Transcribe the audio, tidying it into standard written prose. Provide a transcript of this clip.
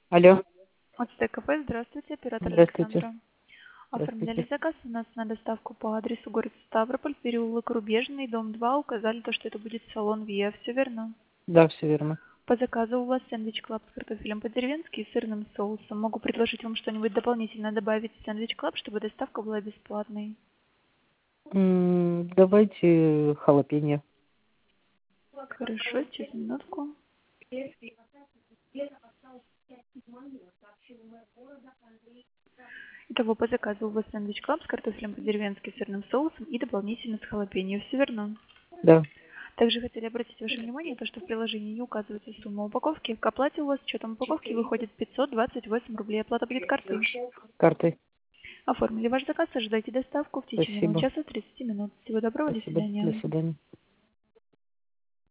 Алло, От СТКП, здравствуйте, оператор здравствуйте. Александра. Оформляли Здравствуйте. заказ у нас на доставку по адресу город Ставрополь, переулок Рубежный, дом 2. Указали то, что это будет салон ВИА, все верно? Да, все верно. По заказу у вас сэндвич клаб с картофелем по-деревенски и сырным соусом. Могу предложить вам что-нибудь дополнительно добавить в сэндвич клаб, чтобы доставка была бесплатной. Давайте халапеньо. Хорошо, сейчас минутку. Итого по заказу у вас сэндвич клаб с картофелем по-деревенски, сырным соусом и дополнительно с халапеньо, все верно? Да, Также хотели обратить ваше внимание, то, что в приложении не указывается сумма упаковки. К оплате у вас с учетом упаковки выходит 528 рублей. Оплата будет картой. картой. Оформили ваш заказ, ожидайте доставку в течение Спасибо. 1 часа 30 минут. Всего доброго, до Спасибо. До свидания. свидания.